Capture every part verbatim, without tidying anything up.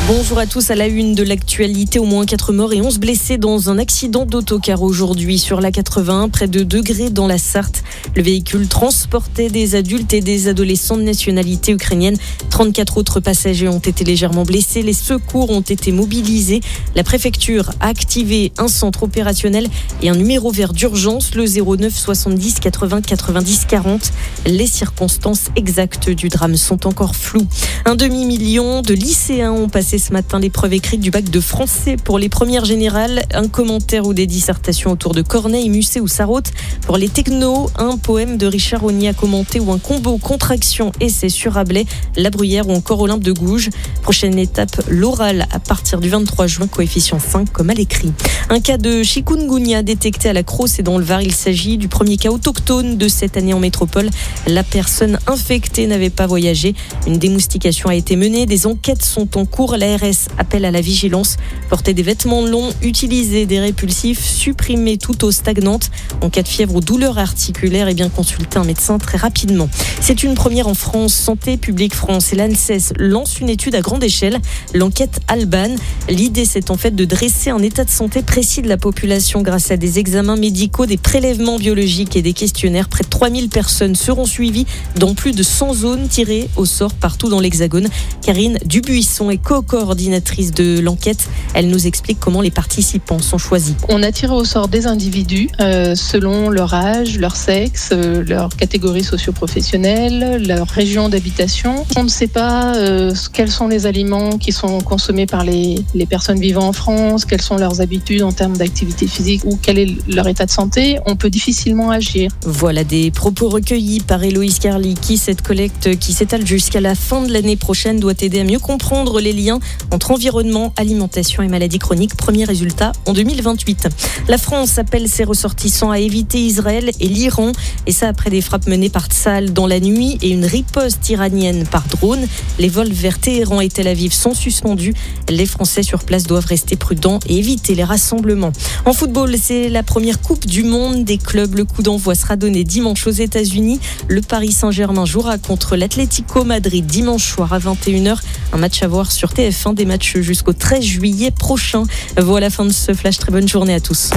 Bonjour à tous, à la une de l'actualité, au moins quatre morts et onze blessés dans un accident d'autocar aujourd'hui sur l'A quatre-vingts, près de Degré dans la Sarthe. Le véhicule transportait des adultes et des adolescents de nationalité ukrainienne. trente-quatre autres passagers ont été légèrement blessés. Les secours ont été mobilisés. La préfecture a activé un centre opérationnel et un numéro vert d'urgence, le zéro neuf soixante-dix quatre-vingts quatre-vingt-dix quarante. Les circonstances exactes du drame sont encore floues. Un demi-million de lycéens ont passé ce matin l'épreuve écrite du bac de français pour les premières générales. Un commentaire ou des dissertations autour de Corneille, Musset ou Sarraute. Pour les technos, un poème de Richard Ogni à commenter ou un combo contraction essai sur Rabelais, La Bruyère ou encore Olympe de Gouges. Prochaine étape, l'oral à partir du vingt-trois juin, coefficient cinq comme à l'écrit. Un cas de chikungunya détecté à la Crosse et dans le Var. Il s'agit du premier cas autochtone de cette année en métropole. La personne infectée n'avait pas voyagé. Une démoustication a été menée. Des enquêtes sont en cours. La R S appelle à la vigilance. Porter des vêtements longs, utiliser des répulsifs, supprimer toute eau stagnante. En cas de fièvre ou douleur articulaire, et bien consulter un médecin très rapidement. C'est une première en France. Santé publique France et l'ANSES lancent une étude à grande échelle. L'enquête Alban. L'idée, c'est en fait de dresser un état de santé précis de la population grâce à des examens médicaux, des prélèvements biologiques et des questionnaires. Près de trois mille personnes seront suivies dans plus de cent zones tirées au sort partout dans l'Hexagone. Karine Dubuisson est co-coordinatrice de l'enquête. Elle nous explique comment les participants sont choisis. On a tiré au sort des individus euh, selon leur âge, leur sexe, euh, leur catégorie socio-professionnelle, leur région d'habitation. On ne sait pas euh, quels sont les aliments qui sont consommés par les, les personnes vivant en France, quelles sont leurs habitudes en termes d'activité physique ou quel est leur état de santé. On peut difficilement agir. Voilà des propos recueillis par Héloïse Carly, qui cette collecte qui s'étale jusqu'à la fin de l'année prochaine doit aider à mieux comprendre les liens entre environnement, alimentation et maladies chroniques. Premier résultat en deux mille vingt-huit. La France appelle ses ressortissants à éviter Israël et l'Iran. Et ça après des frappes menées par Tsahal dans la nuit et une riposte iranienne par drone. Les vols vers Téhéran et Tel Aviv sont suspendus. Les Français sur place doivent rester prudents et éviter les rassemblements. En football, c'est la première Coupe du Monde des clubs. Le coup d'envoi sera donné dimanche aux États-Unis. Le Paris Saint-Germain jouera contre l'Atlético Madrid dimanche soir à vingt et une heures. Un match à voir sur T F un, des matchs jusqu'au treize juillet prochain. Voilà la fin de ce flash. Très bonne journée à tous.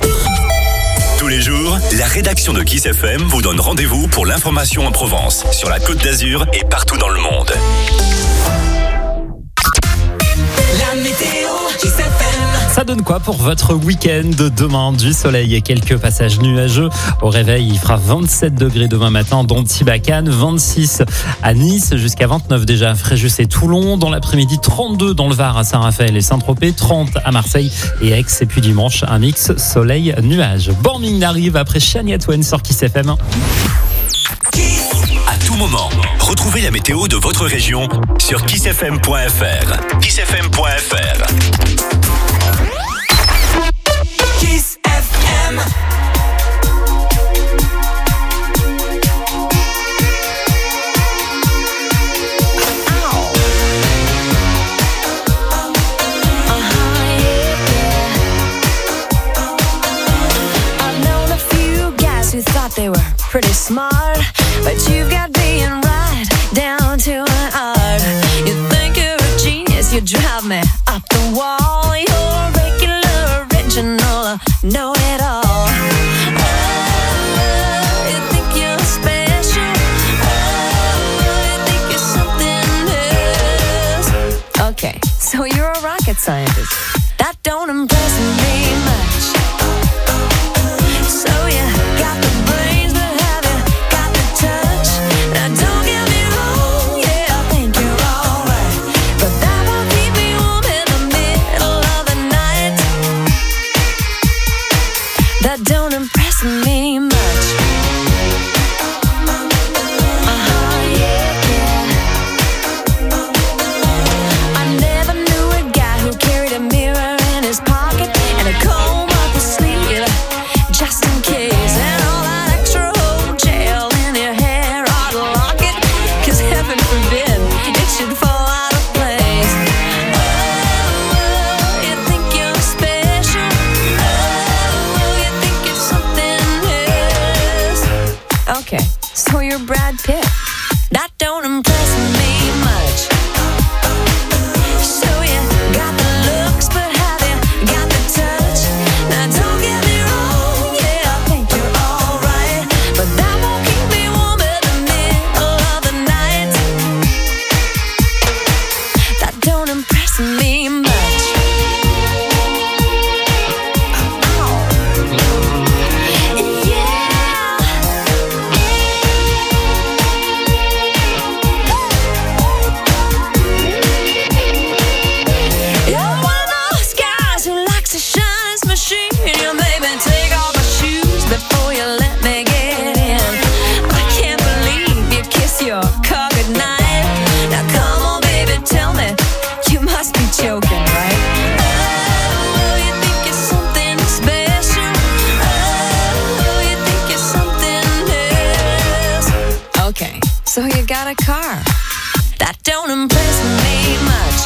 Tous les jours, la rédaction de Kiss F M vous donne rendez-vous pour l'information en Provence, sur la Côte d'Azur et partout dans le monde. La météo Kiss F M. Ça donne quoi pour votre week-end? Demain, du soleil et quelques passages nuageux. Au réveil, il fera vingt-sept degrés demain matin dans Tibacane, vingt-six à Nice, jusqu'à vingt-neuf déjà à Fréjus et Toulon. Dans l'après-midi, trente-deux dans le Var à Saint-Raphaël et Saint-Tropez, trente à Marseille et Aix. Et puis dimanche, un mix soleil-nuage. Borming arrive après Shania Twain sur Kiss F M. À tout moment, retrouvez la météo de votre région sur kiss f m point f r. kiss f m point f r. Kiss F M. They were pretty smart, but you've got being right down to an art. You think you're a genius, you drive me up the wall. You're a regular, original, know it all. Oh, you think you're special. Oh, you think you're something else. Okay, so you're a rocket scientist. That don't impress me much. So you got the brains, but have you got the touch? Now don't get me wrong, yeah, I think you're alright, but that won't keep me warm in the middle of the night. That don't impress me much. Uh-huh, yeah, yeah. I never knew a guy who carried a mirror in his pocket and a comb up his sleeve, just in case. And all that extra old gel in your hair ought to lock it, 'cause heaven forbid it should fall out of place. Oh, you think you're special. Oh, you think you're something else. Okay, so you're Brad Pitt. That don't impress me much. So you Okay, so you got a car. That don't impress me much.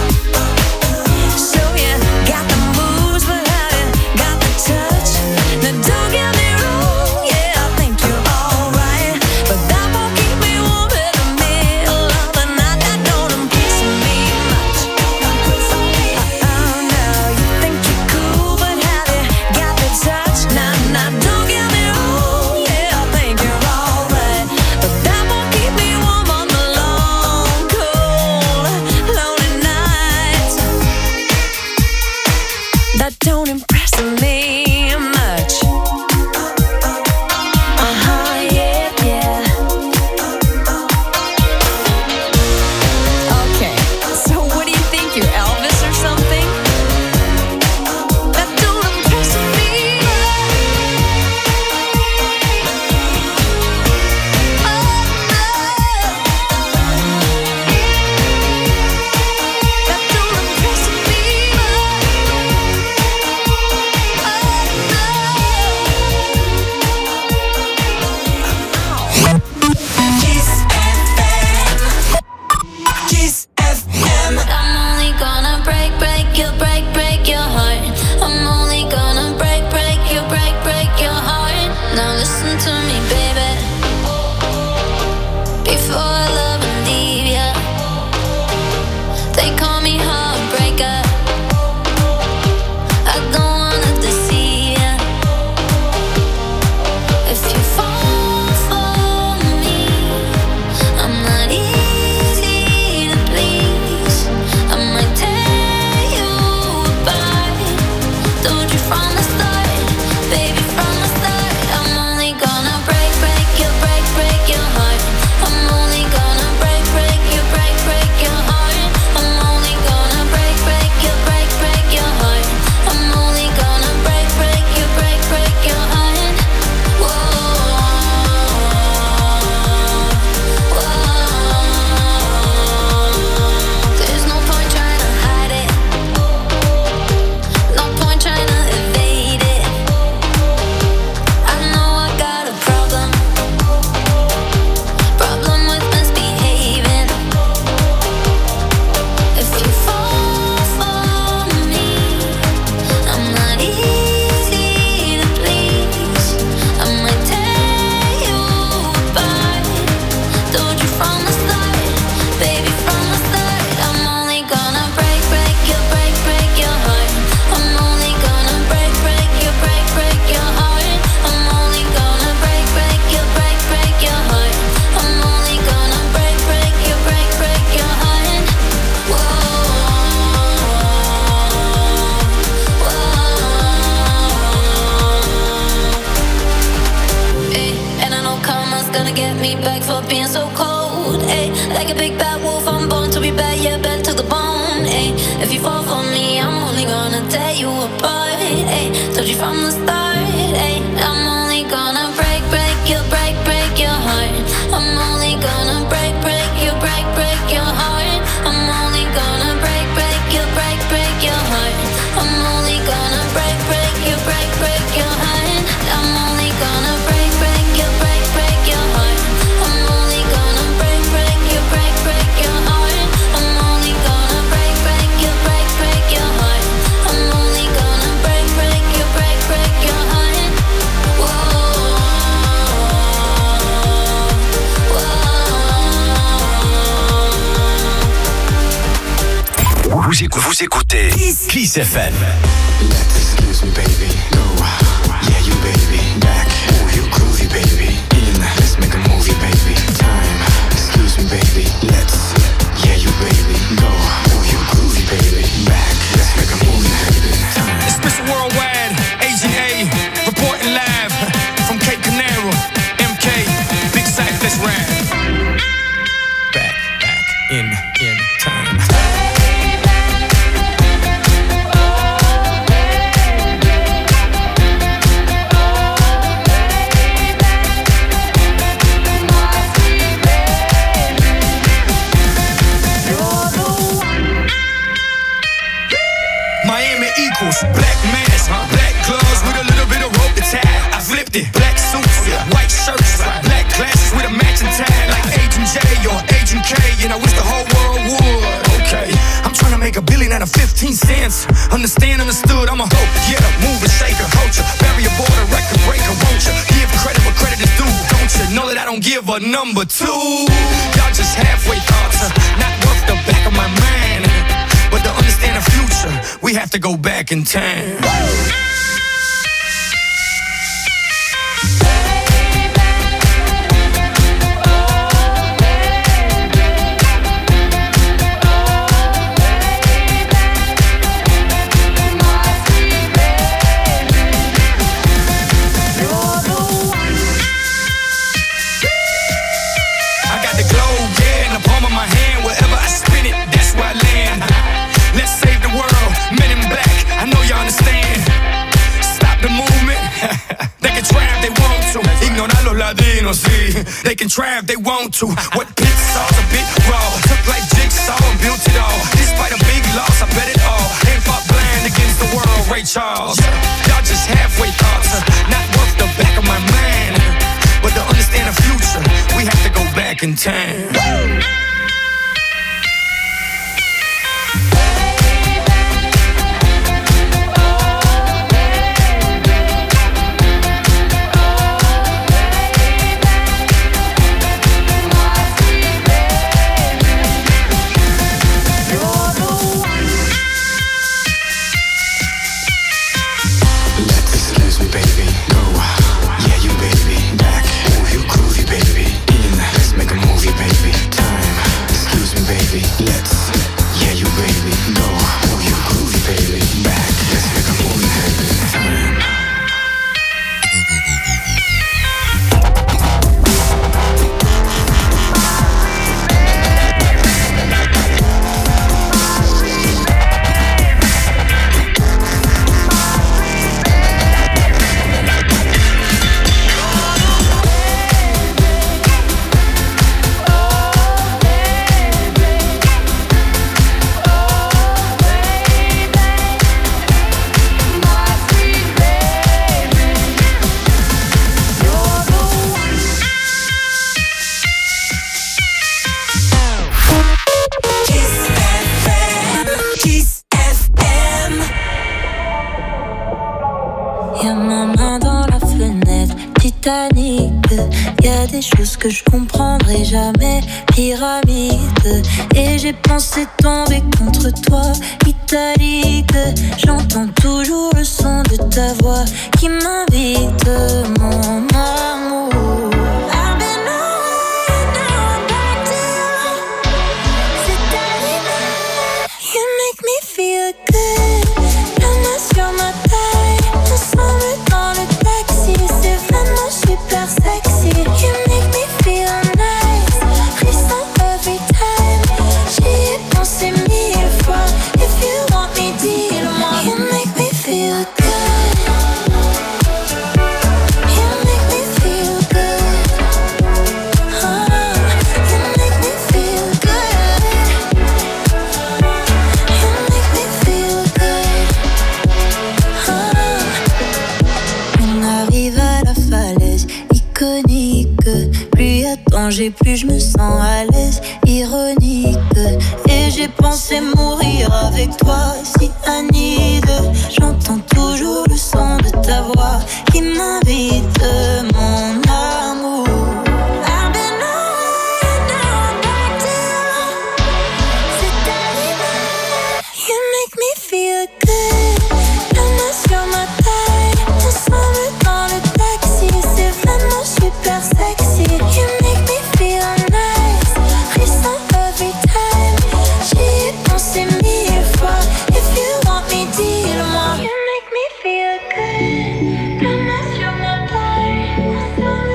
So you got the moves, but have you got the touch? Now don't get me wrong, yeah, I think you're alright, but that won't keep me warm in the middle of the night. That don't impress me much. Oh no, you think you're cool, but have you got the touch? Nah, nah, don't get me wrong, yeah, I think you're alright, but that won't keep me warm on the long, cold, lonely nights. That don't impress me much. Uh-huh, yeah, yeah. Okay, so what do you think, you're Elvis or something? That don't impress me much. Oh, no. That don't impress me much. Kiss F M. Kiss F M. I'm only gonna break, break your, break, break your heart. I'm only gonna break, break your, break, break your heart. Now listen to me, baby. Before I love and leave ya, they call me heartbreaker. I don't wanna deceive ya. If you fall for me, I'm not easy to please. I might tear you apart. Told you from the start, baby, from the start. I'm only gonna break, break your, break, break your heart. I'm only gonna break, break your, break, break your heart. I'm only gonna break, break your, break, break your heart. I'm only gonna break, break your, break, break your heart. Whoa, whoa. There's no point trying to hide it. No point trying to evade it. I know I got a problem. Problem with misbehaving. If you fall for me, I'm not easy to please. I might tear you apart. Told you from the start, baby, from the start. I'm only gonna break, break your, break, break your heart. I'm only gonna break, break your, break, break your heart. I'm only gonna break, break your, break, break your heart. I'm only gonna break, break your, break, break your heart. Whoa, whoa. Ay, and I know karma's gonna get me back for being so cold. Ay, like a big bad wolf, I'm born to be bad, yeah, bad to the bone. Ay, if you fall for me, I'm only gonna tear you apart. Ay, told you from the start. Ay, I'm only gonna break, break your, break, break your heart. I'm only gonna break, break your, break, break your heart. I'm only gonna break, break your, break, break your heart. I'm only gonna break, break your, break, break your heart. I'm only gonna break, break your, break, break your heart. I'm only gonna break, break your, break, break your heart. I'm only gonna break, break your, break, break your heart. I'm only gonna break, break your, break, break your heart. Whoa, whoa. Vous, écou- vous écoutez Kiss F M. Excuse me, baby. Go. Yeah, you baby. Back. Oh, you groovy, baby. In. Let's make a movie, baby. Time. Excuse me, baby. Let's. Yeah, you baby. Go. Oh, you groovy, baby. Back. Let's make a movie, baby. Time. It's Mister Worldwide, Agent A, reporting live from Cape Canaveral, M K, Big Sight, let's ride. Back, back, in, in time. Miami equals black mask, black gloves with a little bit of rope to tie. I flipped it, black suits, white shirts, black glasses with a matching tie. or Agent K, and I wish the whole world would. Okay, I'm trying to make a billion out of fifteen cents. Understand, understood, I'm a hoe, yeah, mover, shaker, culture, barrier border, record breaker, won't you? Give credit where credit is due, don't you? Know that I don't give a number two. Y'all just halfway thoughts, uh, not worth the back of my mind. But to understand the future, we have to go back in time. See, they can try if they want to. What pits saw's a bit raw. Took like jigsaw and built it all. Despite a big loss, I bet it all. Ain't fought blind against the world, Ray Charles. Y'all just halfway thoughts, not worth the back of my mind. But to understand the future, we have to go back in time. Que je comprendrai jamais, pyramide. Et j'ai pensé tomber contre toi, italique. J'entends toujours le son de ta voix qui m'invite, mon amour. I've been away, now I'm back to you. C'est arrivé, you make me feel good. La main sur ma taille, ensemble dans le taxi. C'est vraiment super sexy. You make me feel nice, frisson every time. J'y ai pensé mille fois. If you want me, dis-le-moi. You make me feel good. You make me feel good. Oh, you make me feel good. You make me feel good. Oh. On arrive à la falaise iconique. Plus y a danger, plus je me sens à l'aise, ironique. Et j'ai pensé mourir avec toi, si Anide. J'entends toujours le son de ta voix qui m'invite, mon amour. I've been away, now I'm back to you. C'est arrivé, you make me feel good. La main sur ma taille, ensemble dans le taxi. C'est vraiment super sexy. You make me feel nice, frisson every time. J'y ai pensé mille fois. If you want me, dis-le-moi. You make me feel good. La main sur ma taille, ensemble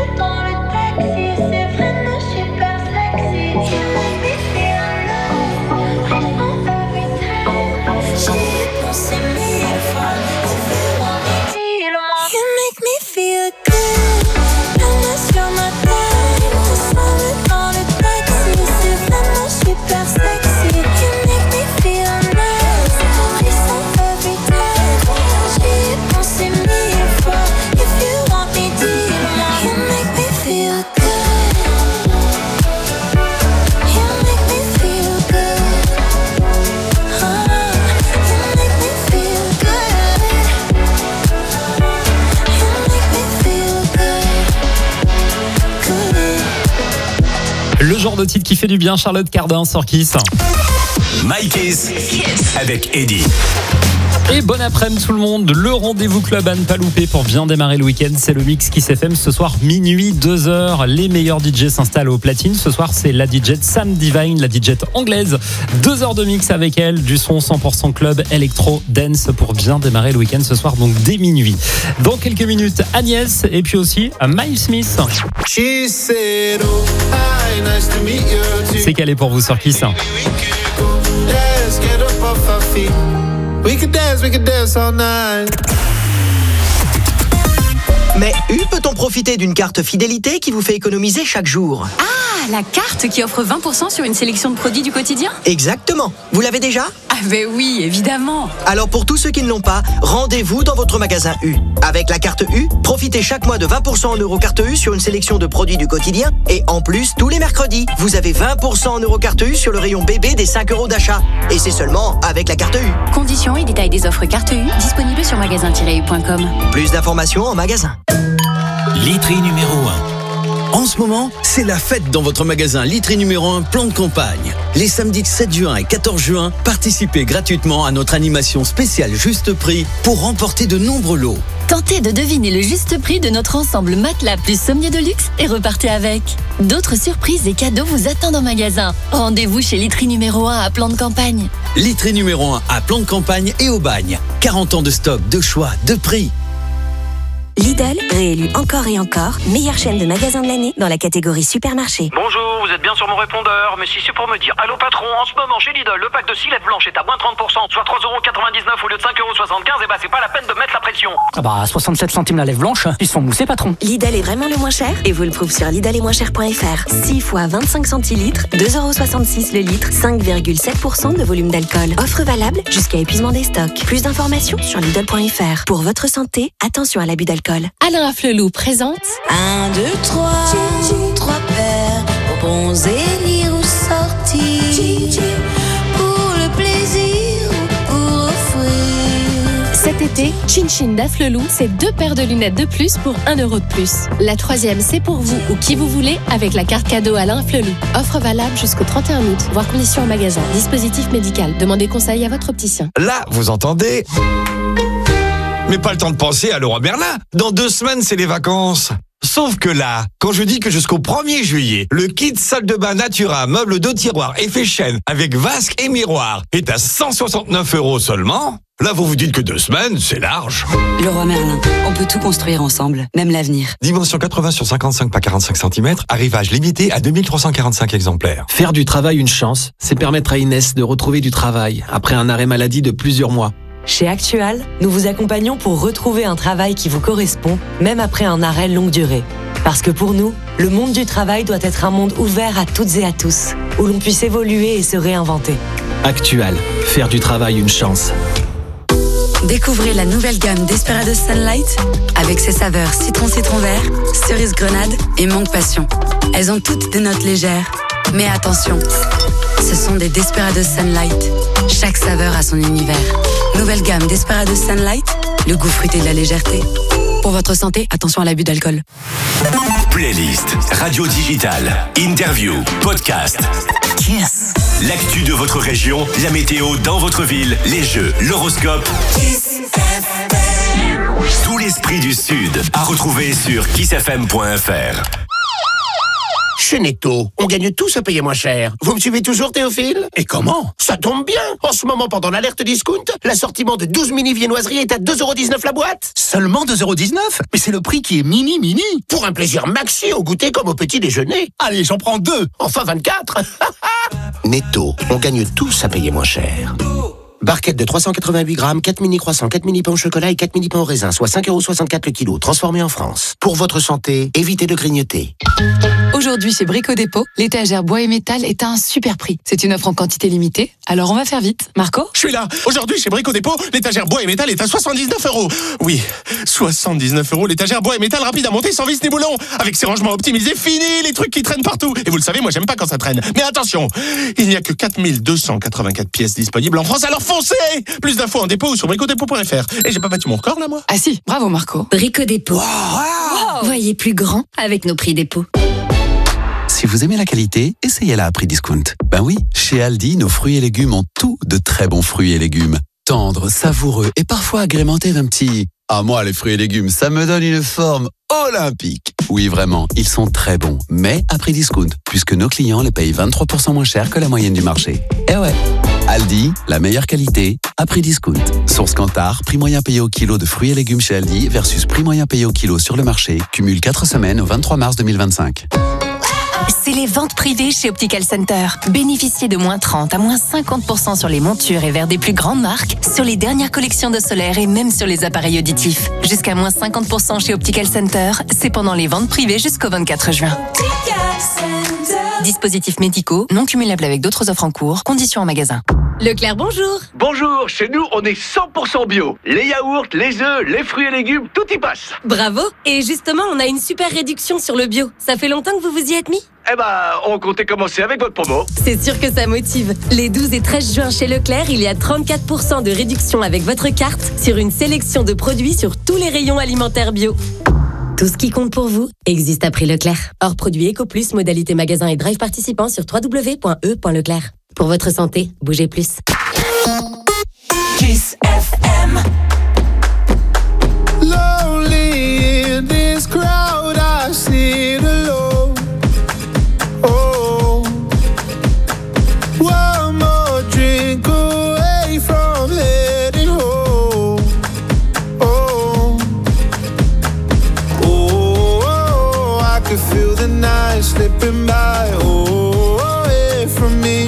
Le genre de titre qui fait du bien, Charlotte Cardin sur Kiss. My Kiss avec Eddie. Et bon après-midi tout le monde, le rendez-vous club à ne pas louper pour bien démarrer le week-end, c'est le Mix Kiss F M. Ce soir, minuit, deux heures, les meilleurs D J s'installent au platine. Ce soir, c'est la D J Sam Divine, la D J anglaise. Deux heures de mix avec elle, du son cent pour cent club, électro, dance pour bien démarrer le week-end ce soir, donc dès minuit. Dans quelques minutes, Agnès et puis aussi Miles Smith. C'est calé pour vous sur Kiss. We could dance, we could dance all night. Mais U, peut-on profiter d'une carte fidélité qui vous fait économiser chaque jour? Ah, la carte qui offre vingt pour cent sur une sélection de produits du quotidien? Exactement. Vous l'avez déjà? Ah ben oui, évidemment. Alors pour tous ceux qui ne l'ont pas, rendez-vous dans votre magasin U. Avec la carte U, profitez chaque mois de vingt pour cent en euros carte U sur une sélection de produits du quotidien. Et en plus, tous les mercredis, vous avez vingt pour cent en euros carte U sur le rayon bébé des cinq euros d'achat. Et c'est seulement avec la carte U. Conditions et détails des offres carte U disponibles sur magasin tiret u point com. Plus d'informations en magasin. Literie numéro un. En ce moment, c'est la fête dans votre magasin Literie numéro un plan de campagne. Les samedis sept juin et quatorze juin, participez gratuitement à notre animation spéciale Juste Prix pour remporter de nombreux lots. Tentez de deviner le juste prix de notre ensemble matelas plus sommier de luxe et repartez avec. D'autres surprises et cadeaux vous attendent en magasin. Rendez-vous chez Literie numéro un à plan de campagne. Literie numéro un à plan de campagne et au bagne. quarante ans de stock, de choix, de prix. Lidl, réélu encore et encore, meilleure chaîne de magasins de l'année dans la catégorie supermarché. Bonjour, vous êtes bien sur mon répondeur, mais si c'est pour me dire allô patron, en ce moment chez Lidl, le pack de six lettres blanches est à moins trente pour cent, soit trois euros quatre-vingt-dix-neuf au lieu de cinq euros soixante-quinze, et bah c'est pas la peine de mettre la pression. Ah bah soixante-sept centimes la lèvre blanche, ils sont moussés patron. Lidl est vraiment le moins cher et vous le prouve sur lidl et moins cher point f r. six fois vingt-cinq centilitres, deux euros soixante-six le litre, cinq virgule sept pour cent de volume d'alcool. Offre valable jusqu'à épuisement des stocks. Plus d'informations sur lidl point f r. Pour votre santé, attention à l'abus d'alcool. Alain Afflelou présente Un, deux, trois, trois paires, bons élire ou sortir, pour le plaisir ou pour offrir. cet été, Chin Chin d'Afflelou, c'est deux paires de lunettes de plus pour un euro de plus. La troisième, c'est pour vous ou qui vous voulez avec la carte cadeau Alain Afflelou. Offre valable jusqu'au trente et un août, voire conditions en magasin. Dispositif médical. Demandez conseil à votre opticien. Là, vous entendez ? Mais pas le temps de penser à Leroy Merlin. Dans deux semaines, c'est les vacances. Sauf que là, quand je dis que jusqu'au premier juillet, le kit salle de bain Natura, meuble de tiroir, effet chêne, avec vasque et miroir, est à cent soixante-neuf euros seulement, là vous vous dites que deux semaines, c'est large. Leroy Merlin, on peut tout construire ensemble, même l'avenir. Dimension quatre-vingts sur cinquante-cinq par quarante-cinq centimètres, arrivage limité à deux mille trois cent quarante-cinq exemplaires. Faire du travail une chance, c'est permettre à Inès de retrouver du travail après un arrêt maladie de plusieurs mois. Chez Actual, nous vous accompagnons pour retrouver un travail qui vous correspond, même après un arrêt longue durée. Parce que pour nous, le monde du travail doit être un monde ouvert à toutes et à tous, où l'on puisse évoluer et se réinventer. Actual, faire du travail une chance. Découvrez la nouvelle gamme Desperados Sunlight avec ses saveurs citron citron vert, cerise grenade et mangue passion. Elles ont toutes des notes légères, mais attention, ce sont des Desperados Sunlight. Chaque saveur a son univers. Nouvelle gamme Desperados Sunlight, le goût fruité de la légèreté. Pour votre santé, attention à l'abus d'alcool. Playlist, radio digitale, interview, podcast. Kiss. L'actu de votre région, la météo dans votre ville, les jeux, l'horoscope. Kiss F M. Tout l'esprit du Sud à retrouver sur kiss f m point f r. Chez Netto, on gagne tous à payer moins cher. Vous me suivez toujours, Théophile? Et comment? Ça tombe bien. En ce moment, pendant l'alerte discount, l'assortiment de douze mini viennoiseries est à deux euros dix-neuf la boîte. Seulement deux euros dix-neuf? Mais c'est le prix qui est mini mini. Pour un plaisir maxi au goûter comme au petit déjeuner. Allez, j'en prends deux. Enfin vingt-quatre. Netto, on gagne tous à payer moins cher. Barquette de trois cent quatre-vingt-huit grammes, quatre mini croissants, quatre mini pains au chocolat et quatre mini pains au raisin, soit cinq euros soixante-quatre le kilo, transformé en France. Pour votre santé, évitez de grignoter. Aujourd'hui, chez Brico Dépôt, l'étagère bois et métal est à un super prix. C'est une offre en quantité limitée, alors on va faire vite. Marco? Je suis là. Aujourd'hui, chez Brico Dépôt, l'étagère bois et métal est à soixante-dix-neuf euros. Oui, soixante-dix-neuf euros, l'étagère bois et métal rapide à monter sans vis ni boulon. Avec ses rangements optimisés, fini les trucs qui traînent partout. Et vous le savez, moi j'aime pas quand ça traîne. Mais attention, il n'y a que quatre mille deux cent quatre-vingt-quatre pièces disponibles en France, alors foncez! Plus d'infos en dépôt ou sur brico dépôt point f r. Et j'ai pas battu mon record là, moi? Ah si, bravo Marco. Brico Dépôt. Wow. Voyez plus grand avec nos prix dépôt. Si vous Vous aimez la qualité? Essayez-la à prix discount. Ben oui, chez Aldi, nos fruits et légumes ont tout de très bons fruits et légumes. Tendres, savoureux et parfois agrémentés d'un petit... Ah, moi, les fruits et légumes, ça me donne une forme olympique. Oui, vraiment, ils sont très bons, mais à prix discount, puisque nos clients les payent vingt-trois pour cent moins cher que la moyenne du marché. Eh ouais, Aldi, la meilleure qualité, à prix discount. Source Kantar, prix moyen payé au kilo de fruits et légumes chez Aldi versus prix moyen payé au kilo sur le marché, cumule quatre semaines au vingt-trois mars deux mille vingt-cinq. C'est les ventes privées chez Optical Center. Bénéficiez de moins trente à moins cinquante pour cent sur les montures et verres des plus grandes marques, sur les dernières collections de solaire et même sur les appareils auditifs. Jusqu'à moins cinquante pour cent chez Optical Center, c'est pendant les ventes privées jusqu'au vingt-quatre juin. Dispositifs médicaux, non cumulables avec d'autres offres en cours, conditions en magasin. Leclerc, bonjour. Bonjour, chez nous, on est cent pour cent bio. Les yaourts, les œufs, les fruits et légumes, tout y passe. Bravo. Et justement, on a une super réduction sur le bio. Ça fait longtemps que vous vous y êtes mis? Eh ben, on comptait commencer avec votre promo. C'est sûr que ça motive. Les douze et treize juin chez Leclerc, il y a trente-quatre pour cent de réduction avec votre carte sur une sélection de produits sur tous les rayons alimentaires bio. Tout ce qui compte pour vous existe à prix Leclerc. Hors produit EcoPlus, modalité magasin et drive participant sur w w w point e point leclerc. Pour votre santé, bougez plus. Kiss F M. Lonely in this crowd, I sit alone. Oh, one more drink away from heading home. Oh, oh, I could feel the night slipping by. Oh, away from me.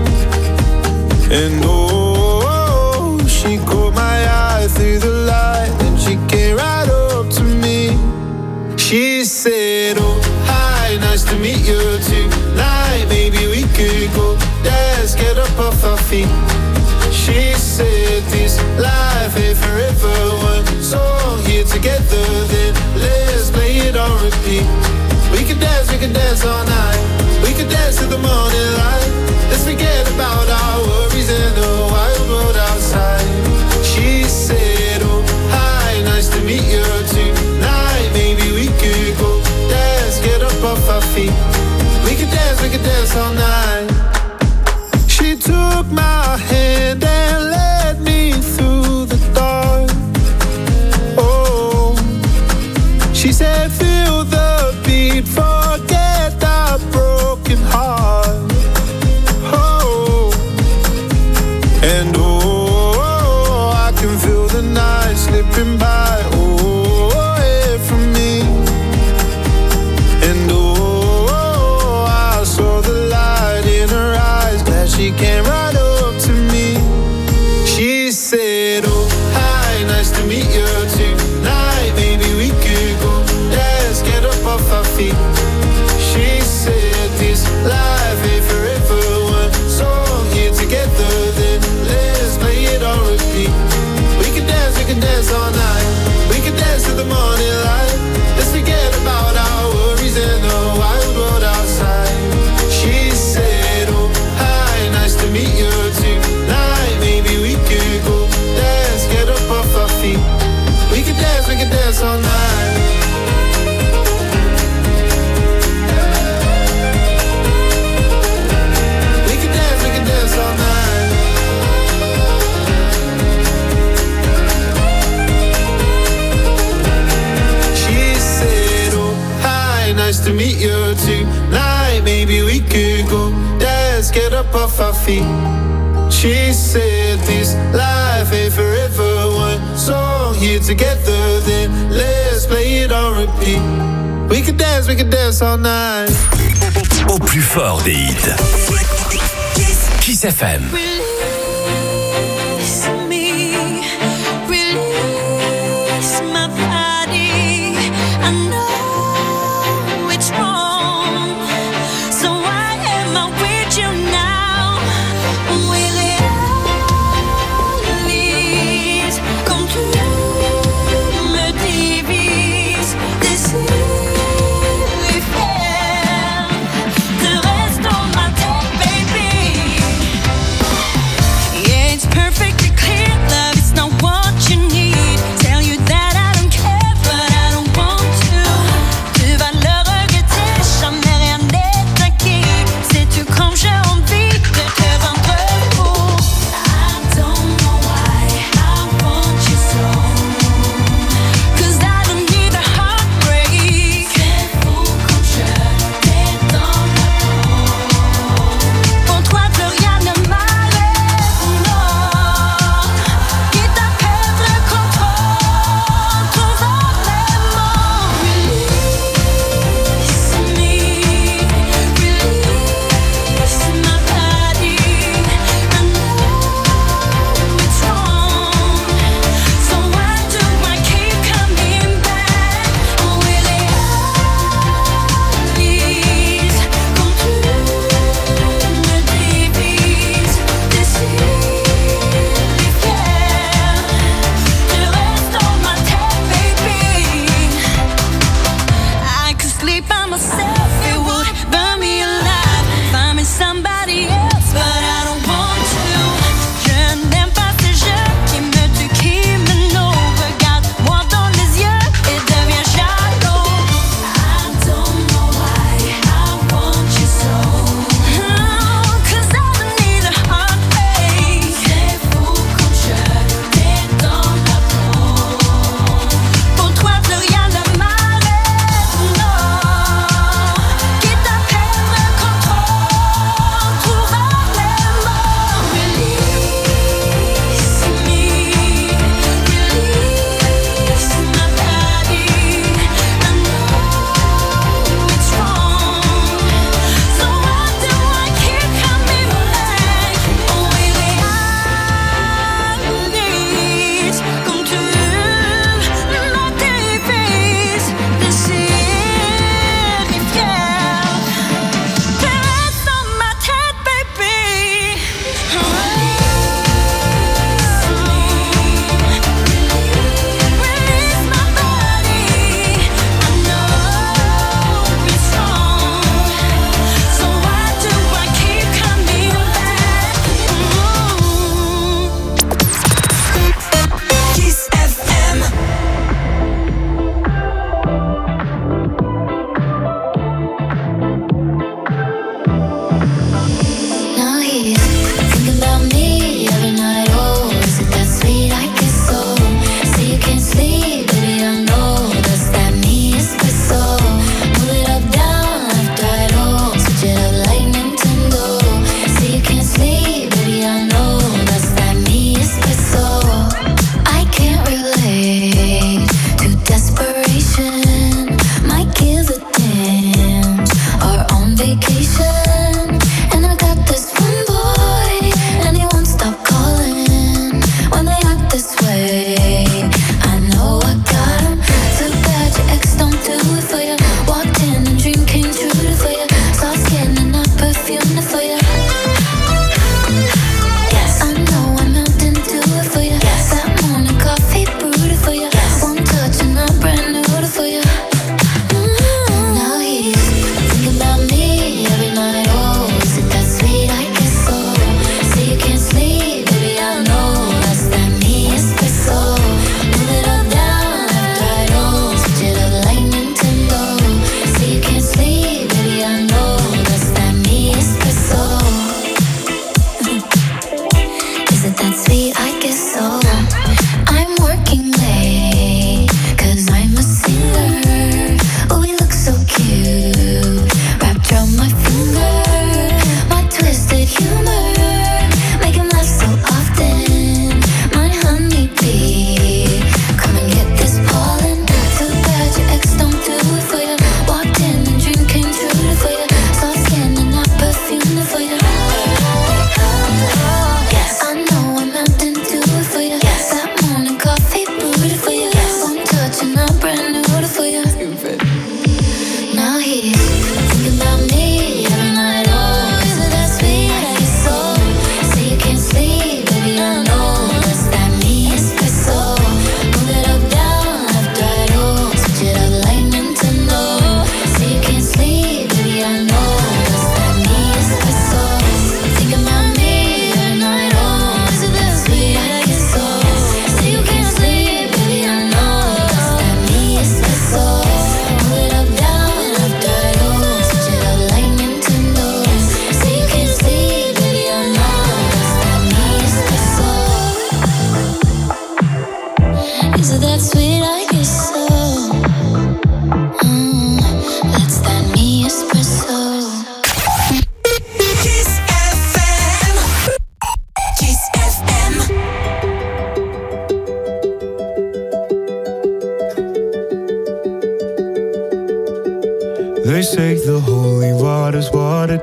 And oh, she caught my eye through the light, and she came right up to me. She said, oh, hi, nice to meet you tonight. Maybe we could go dance, get up off our feet. She said, this life ain't forever. One song here together, then let's play it on repeat. We could dance, we could dance all night. We could dance till the morning light. Let's forget about our worries and the wild world outside. She said, oh, hi, nice to meet you tonight. Maybe we could go dance, get up off our feet. We could dance, we could dance all night. She took my hand and led me through the dark. Oh, she said, feel the beat, forget the broken heart. And oh, I can feel the night slipping by, oh, away from me. And oh, I saw the light in her eyes, glad she came right up to me. She said, oh, hi, nice to meet you tonight. Maybe we could go dance, get up off our feet. She said, this life ain't forever. One song here together, then let's play it on repeat. We can dance, we can dance all night. We can dance till the morning light. Let's forget about our worries and the wild world outside. She said, oh, hi, nice to meet you tonight. Maybe we could go dance, get up off our feet. We can dance, we can dance all night. We can dance, we can dance all night. She said, oh, hi, nice to meet you tonight. Maybe we could go dance, get up off our feet. She said, this life ain't forever. One song here together, then let's play it on repeat. We could dance, we could dance all night. Au plus fort des hits. Kiss F M. Reste dans ma tête, baby.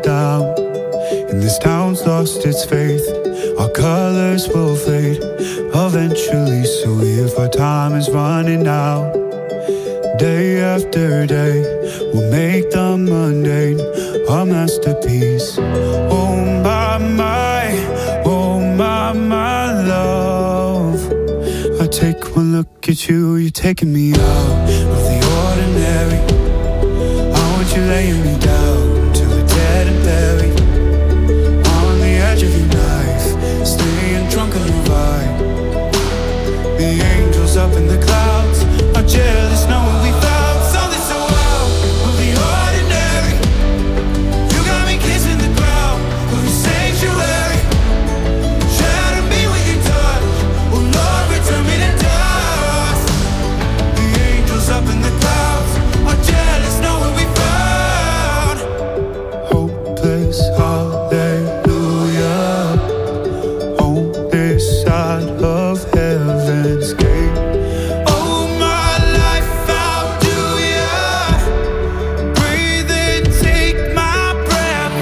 down. And this town's lost its faith. Our colors will fade eventually. So if our time is running out, day after day, we'll make the mundane our masterpiece. Oh my, my, oh my, my love. I take one look at you, you're taking me out of the ordinary. I want you laying me down till we're dead and buried. On the edge of your knife, staying drunk on your vibe. The angels up in the clouds are jealous knowing we found something so out of the ordinary. You got me kissing the ground of your sanctuary. Shatter me with your touch, oh Lord, return me to dust. The angels up in the clouds are jealous knowing we found hopeless hallelujah on this side of heaven's gate. Oh my life, how do ya breathe and take my breath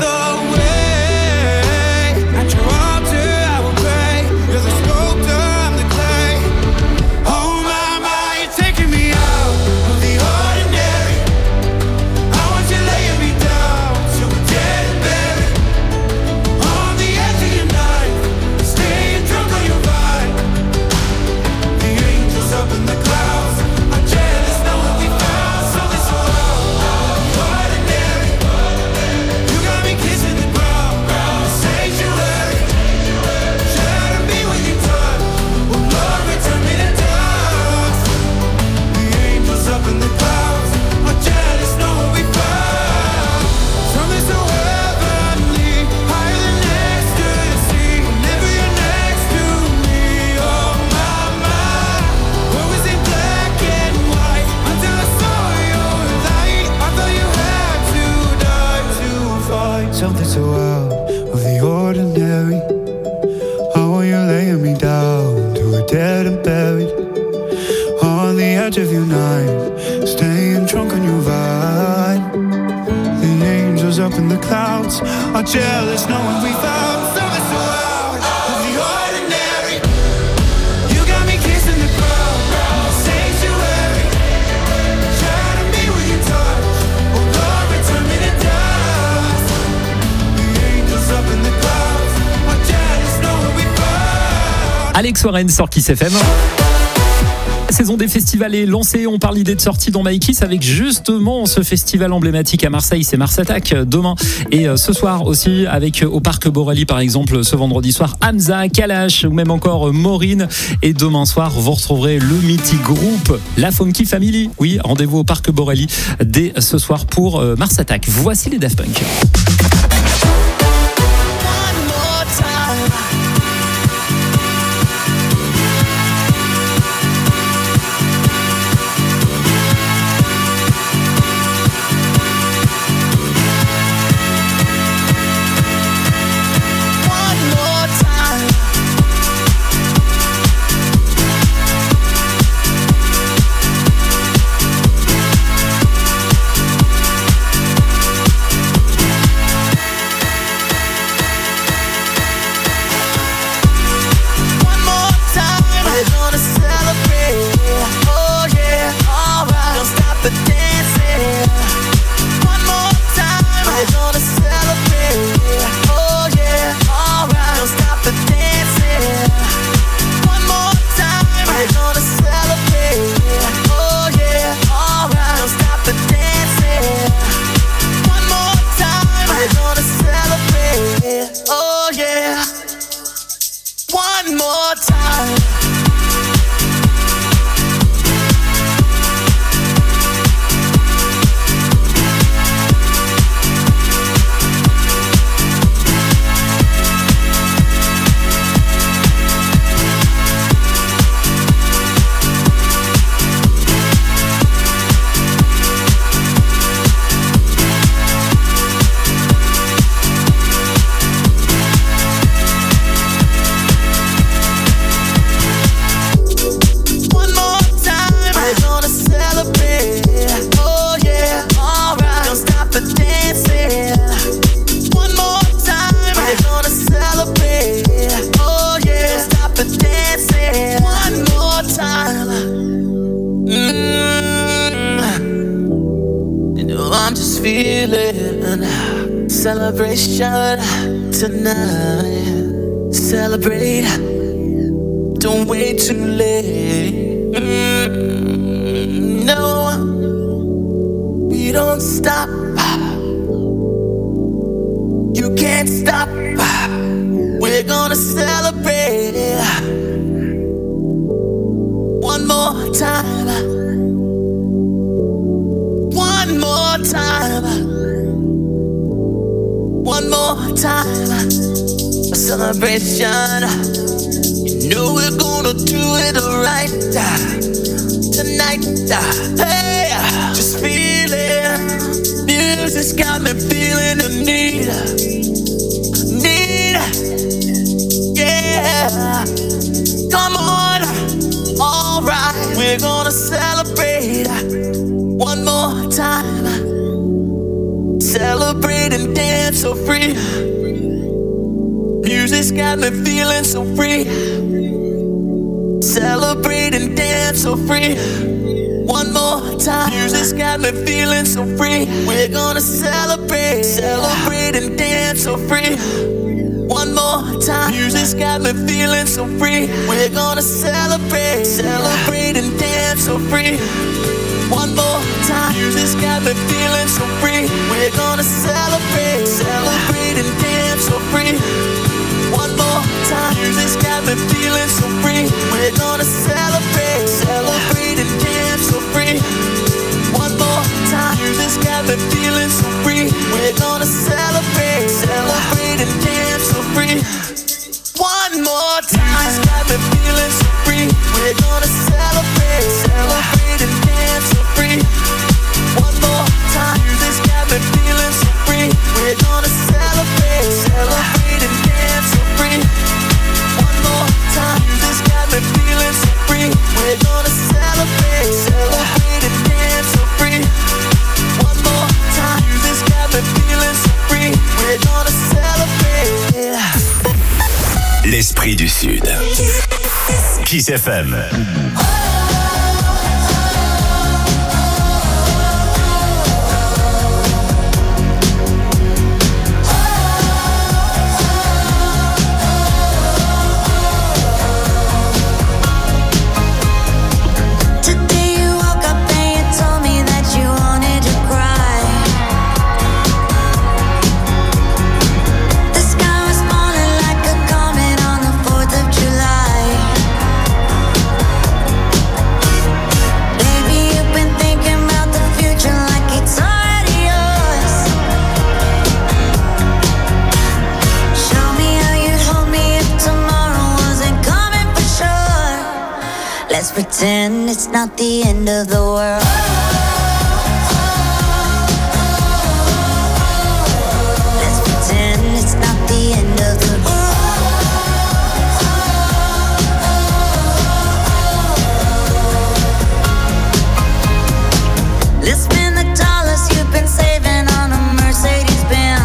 away? At your altar I will pray. You're the sculptor, I'm the clay. Oh my, my, you're taking me out of the ordinary. I want you laying me down till we're dead and buried. On the edge of your knife, staying drunk on your vibe. The angels up in the clouds are jealous knowing we found something so out of the ordinary. You got me kissing the ground, sanctuary. Shatter me with your touch, oh Lord, return me to dust. The angels up in the clouds are jealous knowing we found something so heavenly, higher than ecstasy. Whenever you're next to me, oh my, my. What was in black and white until I saw your light? I thought you had to die to find something so out of the ordinary. How are you laying me down till we're dead and buried? On the edge of your knife, staying drunk on your vibe. The angels up in the clouds are jealous knowing we found something so out of the ordinary. You got me kissing the ground, sanctuary. Shatter me with your touch, oh Lord, return me to dust. The angels up in the clouds are jealous knowing we found. Alex Warren sur Kiss F M. La saison des festivals est lancée, on parle d'idée de sortie dans My Kiss avec justement ce festival emblématique à Marseille, c'est Mars Attack demain et ce soir aussi avec au Parc Borelli par exemple ce vendredi soir Hamza, Kalash ou même encore Maureen, et demain soir vous retrouverez le mythique groupe La Funky Family. Oui, rendez-vous au Parc Borelli dès ce soir pour Mars Attack. Voici les Daft Punk. celebration tonight. Celebrate, don't wait too late. Mm, no, we don't stop. You can't stop. We're gonna celebrate one more time. One more time. One more time. A celebration. You know we're gonna do it right tonight. Hey, just feel it. Music's got me feeling the need. Need. Yeah. Come on. Alright. We're gonna celebrate one more time. Celebrate and dance so free. Music's got me feeling so free. Celebrate and dance so free. One more time. Music's got me feeling so free. We're gonna celebrate. Celebrate and dance so free. One more time. Music's got me feeling so free. We're gonna celebrate. Celebrate and dance so free. One more time. Music's got me feeling so free. We're gonna celebrate. Celebrate and dance so free. One more time. Music's got me feeling so free. We're gonna celebrate. Celebrate and dance so free. One more time. Music's got me feeling so free. We're gonna celebrate. Celebrate and dance so free. One more time. Music's got me feeling so free. We're gonna celebrate. Celebrate and dance so free. One more time. Music's got me feeling so free. We're gonna celebrate. Celebrate and dance so free. One more time. Music's got me feeling so free. We're gonna celebrate. Celebrate and dance so free. One more time. Music's got me feeling so free. We're gonna celebrate. L'esprit du Sud. Kiss F M. Let's pretend it's not the end of the world. Let's pretend it's not the end of the world. Let's spend the dollars you've been saving on a Mercedes Benz.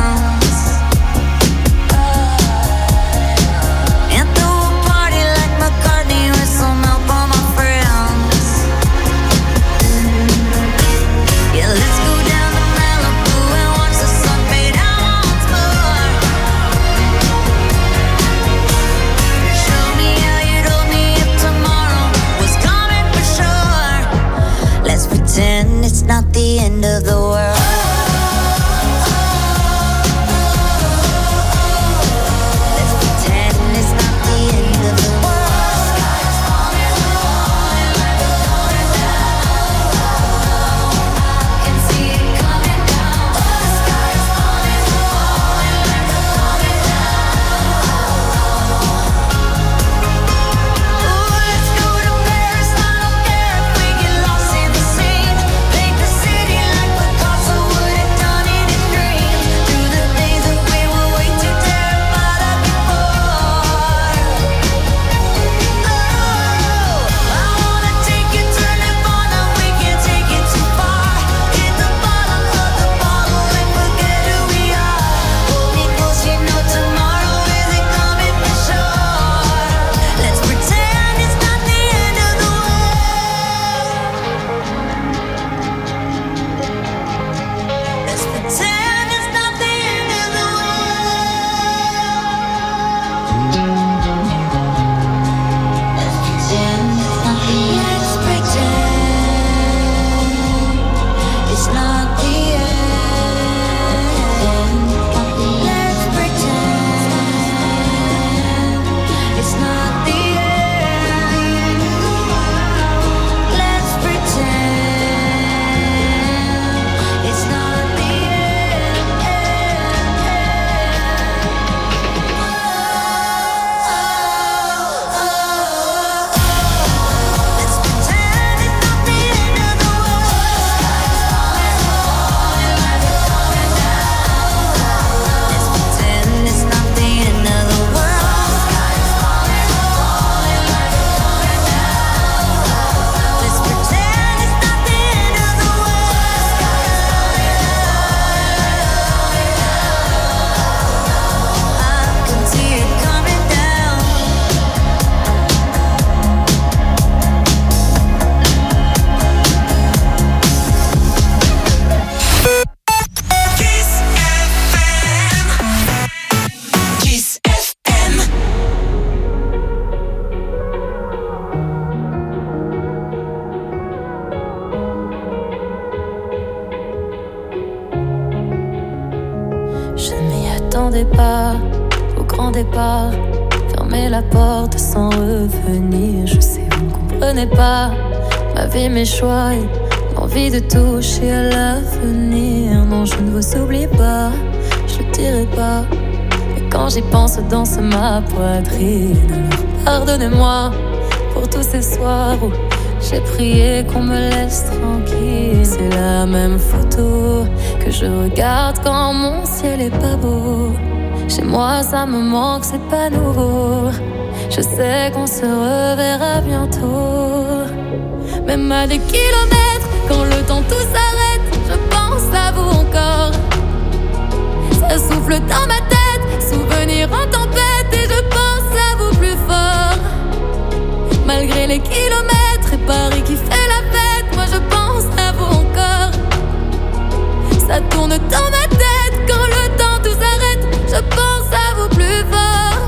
m'attendais pas au grand départ. Fermer la porte sans revenir. Je sais, vous ne comprenez pas ma vie, mes choix et l'envie de toucher à l'avenir. Non, je ne vous oublie pas, je le dirai pas. Mais quand j'y pense, danse ma poitrine. Alors pardonnez-moi pour tous ces soirs où j'ai prié qu'on me laisse tranquille. C'est la même photo que je regarde quand mon ciel est pas beau. Chez moi ça me manque, c'est pas nouveau. Je sais qu'on se reverra bientôt. Même à des kilomètres, quand le temps tout s'arrête, je pense à vous encore. Ça souffle dans ma tête, souvenir en tempête, et je pense à vous plus fort. Malgré les kilomètres et Paris qui fait la fête, moi je pense à vous encore. Ça tourne dans ma tête quand le temps tout s'arrête, je pense à vous plus fort.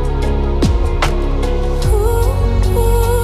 Ouh, ouh,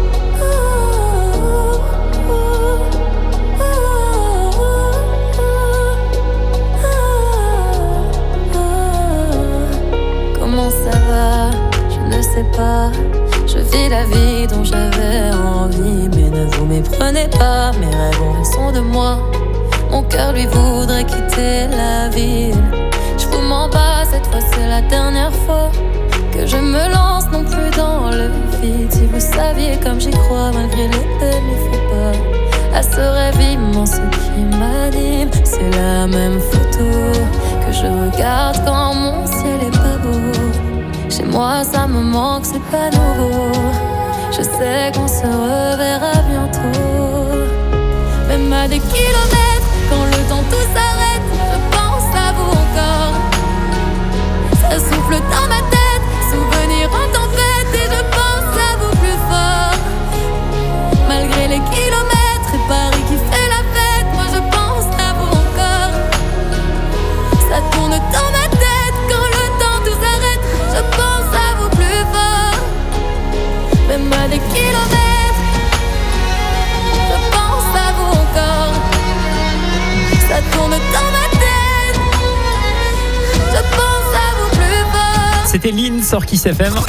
ouh, ouh. Comment ça va? Je ne sais pas. Je vis la vie dont j'avais envie, mais ne vous méprenez pas, mes rêves ont raison de moi. Mon cœur lui voudrait quitter la ville. Je vous mens pas, cette fois c'est la dernière fois que je me lance non plus dans le vide. Si vous saviez comme j'y crois, malgré les peines, il faut pas à ce rêve immense qui m'anime. C'est la même photo que je regarde quand mon ciel est pas beau. Chez moi ça me manque, c'est pas nouveau. Je sais qu'on se reverra bientôt. Même à des kilomètres, quand le temps tout s'arrête, je pense à vous encore. Ça souffle dans ma tête, souvenir en tempête, et je pense à vous plus fort. Malgré les kilomètres et Paris qui fait la fête, moi je pense à vous encore. Ça tourne dans ma tête quand le temps tout s'arrête, je pense à vous plus fort. Même à des kilomètres, je pense à vous encore. Ça tourne dans ma tête, je pense à vous plus fort. C'était Lynn sur Kiss F M.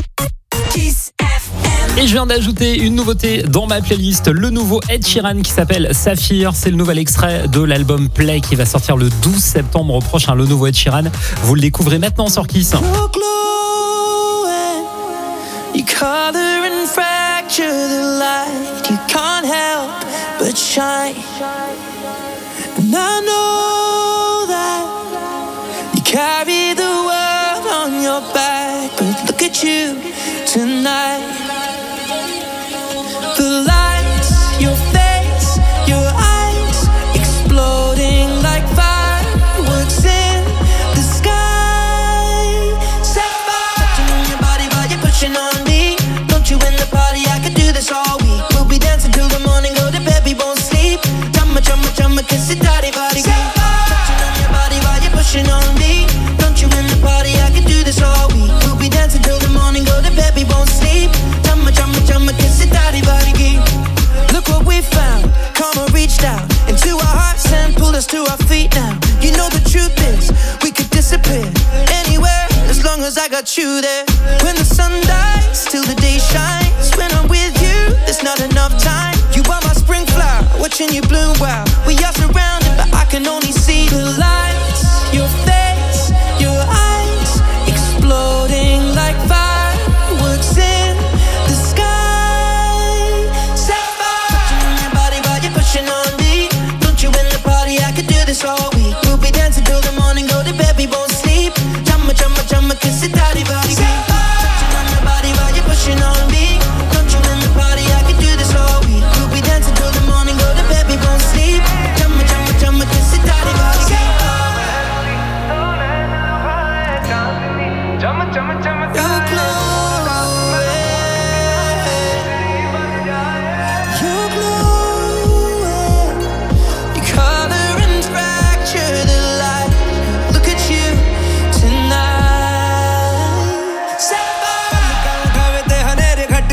Et je viens d'ajouter une nouveauté dans ma playlist, le nouveau Ed Sheeran qui s'appelle Saphir. C'est le nouvel extrait de l'album Play qui va sortir le douze septembre prochain. Le nouveau Ed Sheeran, vous le découvrez maintenant sur Kiss. You color and fracture the light. You can't help but shine. And I know that you carry the world on your back. But look at you tonight. The lights, your face, your eyes, exploding like fireworks in the sky. Set fire, touching on your body while you're pushing on me. Don't you in the party? I could do this all week. We'll be dancing till the morning, go to bed, we won't sleep. Chumma, chumma, chumma, kiss it, daddy, body. Touching on your body while you're pushing on me. Don't you in the party? I could do this all week. We'll be dancing till the morning, go to bed, we won't sleep. Chumma, chumma, chumma, kiss it, daddy, body. Look what we found. Karma reached out into our hearts and pulled us to our feet now. You know the truth is, we could disappear anywhere as long as I got you there. When the sun dies, till the day shines. When I'm with you, there's not enough time. You are my spring flower, watching you bloom. Wow, we are surrounded, but I can only see the lights. Your face, your eyes, exploding like fireworks in the sky. On me, don't you in the party? I could do this all week. We'll be dancing till the morning, go to bed, we won't sleep. Chumma, chumma, chumma, kiss it, daddy, body. Touching on your body while you're pushing on me. Don't you in the party? I could do this all week. We'll be dancing till the morning, go to bed, we won't sleep. Chumma, chumma, chumma, kiss it, daddy, body. Chumma, chumma, chumma, you're close.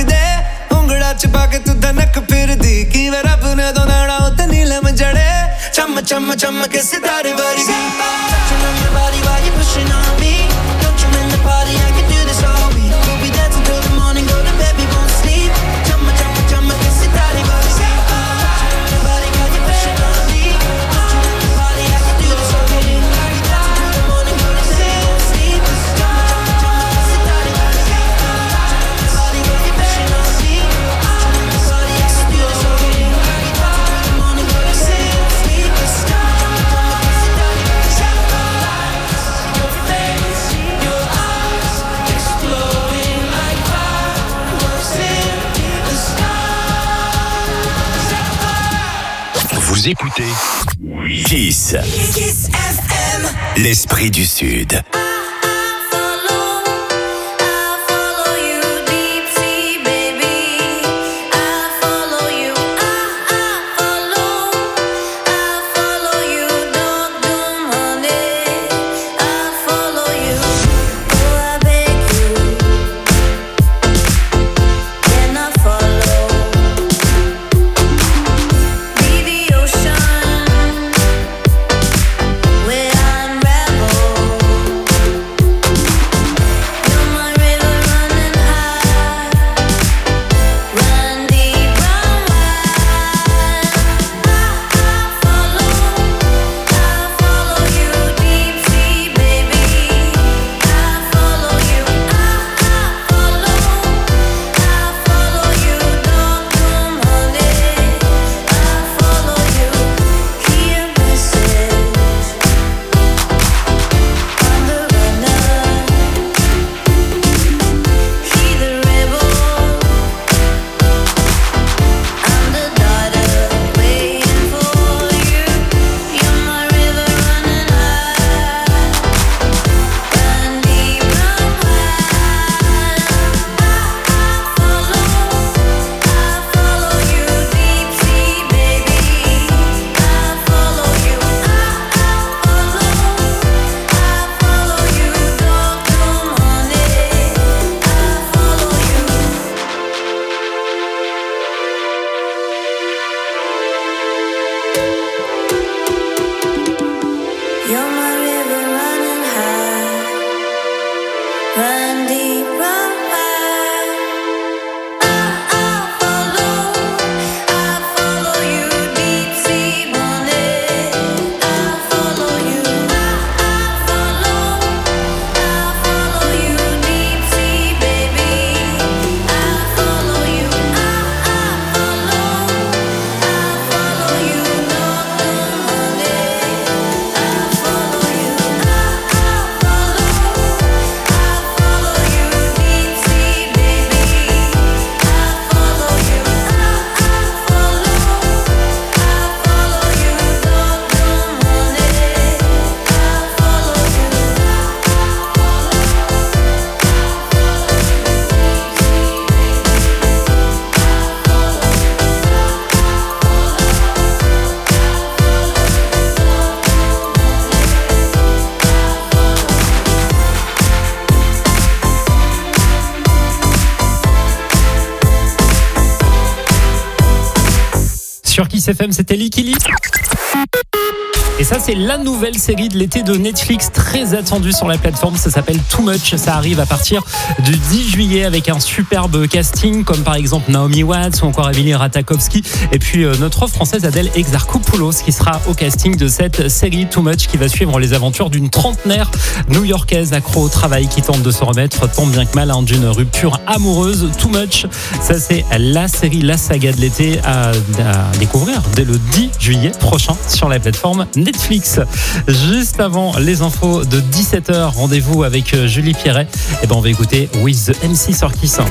पा के तू धनक फिर दी की वे रब ने दो नाड़ा उते नीलम जड़े Chumma, chumma, chumma, que se tarde, buddy. Touching on your body while you're pushing on me. Don't you in the party, I can do this all week. We'll be dancing till the morning, go to bed, we won't sleep. Chumma, chumma, chumma, que se tarde, buddy. Touching on your body while you're pushing on me. Don't you in the party, I can do this all week. We'll be dancing till the morning, go to bed, we won't sleep. Chumma, chumma, chumma, que se tarde, buddy. Touching on your body while you're pushing on me. Don't you in the party, I can do this all week. We'll be dancing till the morning, go to bed, we won't sleep. Chumma, chumma, chumma, que se tarde, buddy. Your face, your eyes, exploding like fireworks in the sky. Vous écoutez Kiss. Kiss F M. L'esprit du Sud. Sur Kiss F M, c'était Licky Lee. Et ça, c'est la nouvelle série de l'été de Netflix, très attendue sur la plateforme. Ça s'appelle Too Much. Ça arrive à partir du dix juillet avec un superbe casting, comme par exemple Naomi Watts ou encore Emily Ratajkowski. Et puis euh, notre française Adèle Exarchopoulos qui sera au casting de cette série Too Much, qui va suivre les aventures d'une trentenaire new-yorkaise accro au travail qui tente de se remettre tant bien que mal hein, d'une rupture amoureuse. Too Much, ça c'est la série, la saga de l'été à, à découvrir dès le dix juillet prochain sur la plateforme Netflix. Juste avant les infos de dix-sept heures, rendez-vous avec Julie Pierret. Et ben on va écouter With the M C sur Kiss.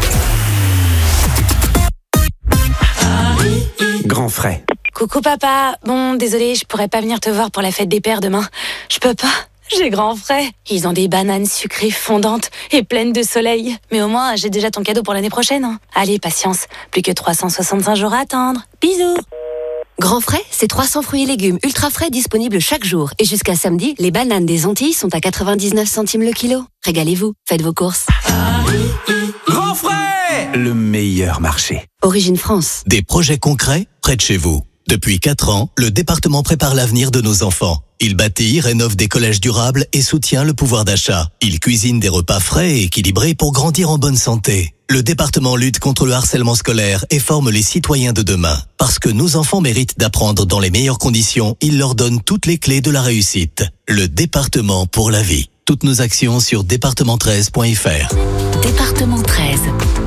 Grand frais. Coucou papa, bon désolé, je pourrais pas venir te voir pour la fête des pères demain. Je peux pas, j'ai grand frais. Ils ont des bananes sucrées fondantes et pleines de soleil. Mais au moins j'ai déjà ton cadeau pour l'année prochaine. Hein. Allez, patience, plus que trois cent soixante-cinq jours à attendre. Bisous. Grand frais, c'est trois cents fruits et légumes ultra frais disponibles chaque jour. Et jusqu'à samedi, les bananes des Antilles sont à quatre-vingt-dix-neuf centimes le kilo. Régalez-vous, faites vos courses. Grand frais, le meilleur marché. Origine France. Des projets concrets près de chez vous. Depuis quatre ans, le département prépare l'avenir de nos enfants. Il bâtit, rénove des collèges durables et soutient le pouvoir d'achat. Il cuisine des repas frais et équilibrés pour grandir en bonne santé. Le département lutte contre le harcèlement scolaire et forme les citoyens de demain. Parce que nos enfants méritent d'apprendre dans les meilleures conditions, il leur donne toutes les clés de la réussite. Le département pour la vie. Toutes nos actions sur département treize point f r. Département treize.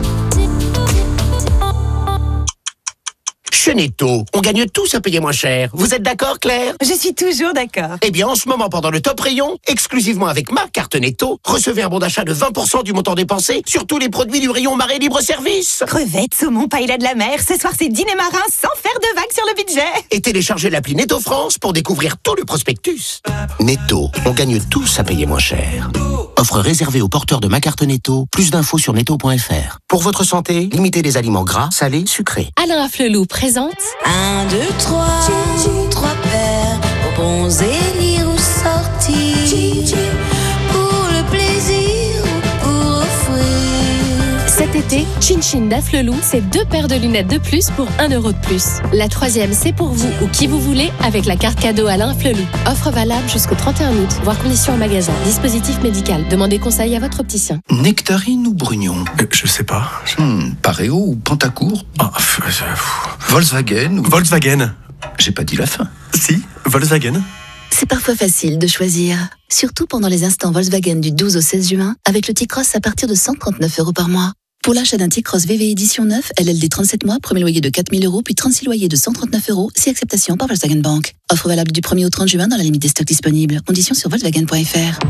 Chez Netto, on gagne tous à payer moins cher. Vous êtes d'accord, Claire? Je suis toujours d'accord. Eh bien, en ce moment, pendant le top rayon, exclusivement avec ma carte Netto, recevez un bon d'achat de vingt pour cent du montant dépensé sur tous les produits du rayon Marais Libre-Service. Crevettes, saumon, paella de la mer, ce soir c'est dîner marin sans faire de vagues sur le budget. Et téléchargez l'appli Netto France pour découvrir tout le prospectus. Netto, on gagne tous à payer moins cher. Offre réservée aux porteurs de ma carte Netto. Plus d'infos sur netto point f r. Pour votre santé, limitez les aliments gras, salés, sucrés. Alain Afflelou présente Un, deux, trois, trois paires, bonbons et lire ou sortir, pour le plaisir ou pour offrir. cet été, Chin Chin d'Afflelou, c'est deux paires de lunettes de plus pour un euro de plus. La troisième, c'est pour vous ou qui vous voulez avec la carte cadeau Alain Afflelou. Offre valable jusqu'au trente et un août. Voir conditions en magasin. Dispositif médical. Demandez conseil à votre opticien. Nectarine ou Brugnon euh, Je sais pas. Hmm, Pareo ou Pantacourt ah, euh, Volkswagen ou... Volkswagen. J'ai pas dit la fin. Si, Volkswagen. C'est parfois facile de choisir, surtout pendant les instants Volkswagen du douze au seize juin, avec le T-Cross à partir de cent trente-neuf euros par mois. Pour l'achat d'un T-Cross V V édition neuf, L L D trente-sept mois, premier loyer de quatre mille euros, puis trente-six loyers de cent trente-neuf euros, si acceptation par Volkswagen Bank. Offre valable du premier au trente juin dans la limite des stocks disponibles. Conditions sur volkswagen point f r.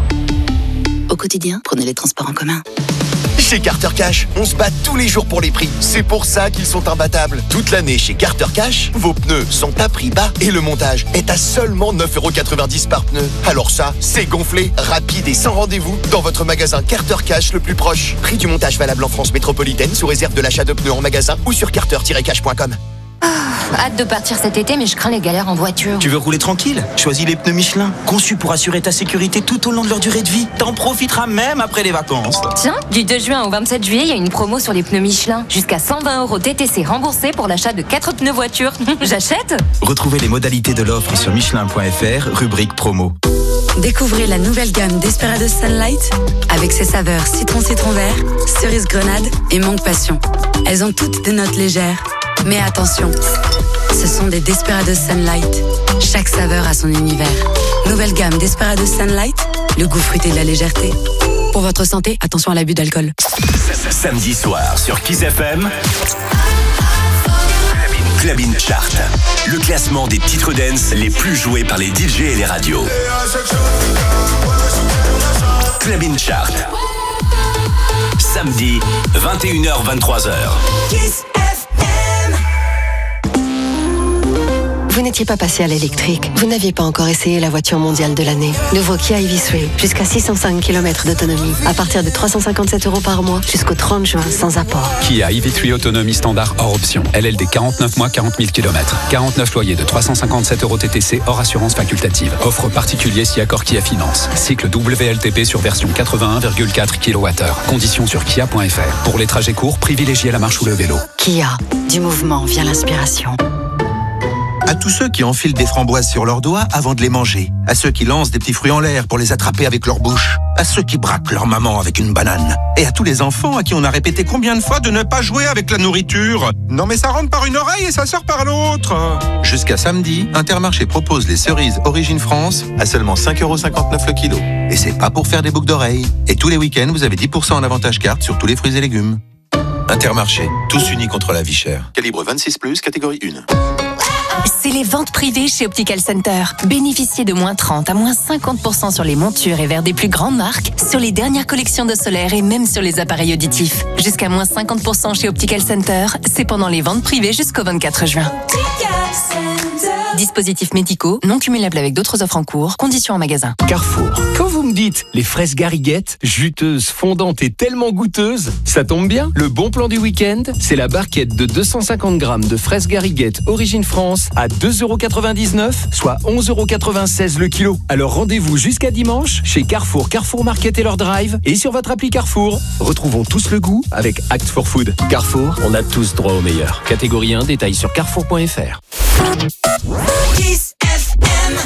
Au quotidien, prenez les transports en commun. Chez Carter Cash, on se bat tous les jours pour les prix. C'est pour ça qu'ils sont imbattables. Toute l'année chez Carter Cash, vos pneus sont à prix bas et le montage est à seulement neuf euros quatre-vingt-dix par pneu. Alors ça, c'est gonflé, rapide et sans rendez-vous dans votre magasin Carter Cash le plus proche. Prix du montage valable en France métropolitaine sous réserve de l'achat de pneus en magasin ou sur carter tiret cash point com. Hâte de partir cet été, mais je crains les galères en voiture. Tu veux rouler tranquille? Choisis les pneus Michelin, conçus pour assurer ta sécurité tout au long de leur durée de vie. T'en profiteras même après les vacances. Tiens, du deux juin au vingt-sept juillet, il y a une promo sur les pneus Michelin. Jusqu'à cent vingt euros T T C remboursés pour l'achat de quatre pneus voiture. J'achète? Retrouvez les modalités de l'offre sur michelin point f r, rubrique promo. Découvrez la nouvelle gamme Desperados Sunlight avec ses saveurs citron citron vert, cerise grenade et mangue passion. Elles ont toutes des notes légères. Mais attention, ce sont des Desperados Sunlight. Chaque saveur a son univers. Nouvelle gamme Desperados Sunlight, le goût fruité de la légèreté. Pour votre santé, attention à l'abus d'alcool. Samedi soir sur Kiss F M, Club In Chart, le classement des titres dance les plus joués par les D J et les radios. Club In Chart, samedi vingt et une heures vingt-trois heures. Vous n'étiez pas passé à l'électrique. Vous n'aviez pas encore essayé la voiture mondiale de l'année. Nouveau Kia e v trois, jusqu'à six cent cinq kilomètres d'autonomie. À partir de trois cent cinquante-sept euros par mois, jusqu'au trente juin, sans apport. Kia e v trois autonomie standard hors option. L L D quarante-neuf mois, quarante mille kilomètres. quarante-neuf loyers de trois cent cinquante-sept euros T T C hors assurance facultative. Offre particulier si accord Kia Finance. Cycle W L T P sur version quatre-vingt-un virgule quatre kilowattheures. Conditions sur kia point f r. Pour les trajets courts, privilégiez la marche ou le vélo. Kia, du mouvement vient l'inspiration. À tous ceux qui enfilent des framboises sur leurs doigts avant de les manger. À ceux qui lancent des petits fruits en l'air pour les attraper avec leur bouche. À ceux qui braquent leur maman avec une banane. Et à tous les enfants à qui on a répété combien de fois de ne pas jouer avec la nourriture. Non mais ça rentre par une oreille et ça sort par l'autre. Jusqu'à samedi, Intermarché propose les cerises Origine France à seulement cinq euros cinquante-neuf le kilo. Et c'est pas pour faire des boucles d'oreilles. Et tous les week-ends, vous avez dix pour cent en avantage carte sur tous les fruits et légumes. Intermarché, tous unis contre la vie chère. Calibre vingt-six plus, catégorie un. C'est les ventes privées chez Optical Center. Bénéficiez de moins trente à moins cinquante pour cent sur les montures et verres des plus grandes marques, sur les dernières collections de solaire et même sur les appareils auditifs. Jusqu'à moins cinquante pour cent chez Optical Center, c'est pendant les ventes privées jusqu'au vingt-quatre juin. Dispositifs médicaux, non cumulables avec d'autres offres en cours, conditions en magasin. Carrefour. Quand vous me dites les fraises Gariguette, juteuses, fondantes et tellement goûteuses, ça tombe bien. Le bon plan du week-end, c'est la barquette de deux cent cinquante grammes de fraises Gariguette Origine France à deux euros quatre-vingt-dix-neuf, soit onze euros quatre-vingt-seize le kilo. Alors rendez-vous jusqu'à dimanche chez Carrefour, Carrefour Market et leur drive et sur votre appli Carrefour. Retrouvons tous le goût avec Act for Food. Carrefour, on a tous droit au meilleur. Catégorie un, détail sur carrefour point f r. Kiss F M.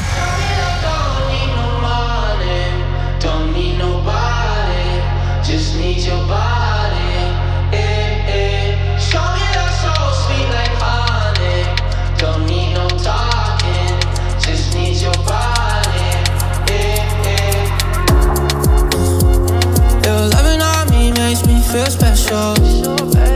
Don't need nobody, just need your body. Eh, eh. Show me that soul sweet like honey. Don't need no talking, just need your body. Eh, eh. Your loving on me makes me feel special.